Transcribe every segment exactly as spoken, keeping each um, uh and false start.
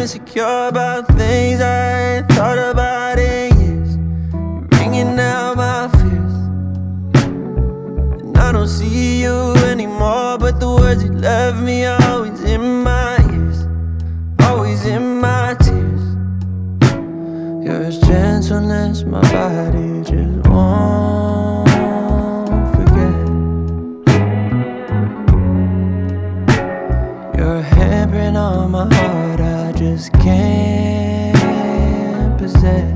insecure about things I ain't thought about in years. You're ringing out my fears, and I don't see you anymore, but the words you left me are always in my ears, always in my tears. You're as gentle as my body just won't forget. You're a handprint on my heart I just can't possess.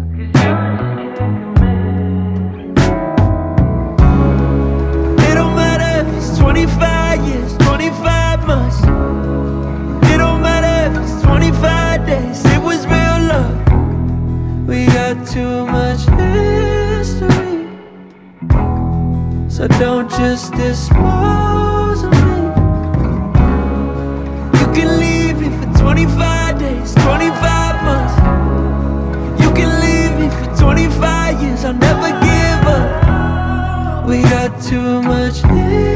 It don't matter if it's twenty-five years, twenty-five months. It don't matter if it's twenty-five days. It was real love. We got too much history, so don't just dispose of me. You can leave me for twenty-five days, twenty-five months. You can leave me for twenty-five years, I'll never give up. We got too much history.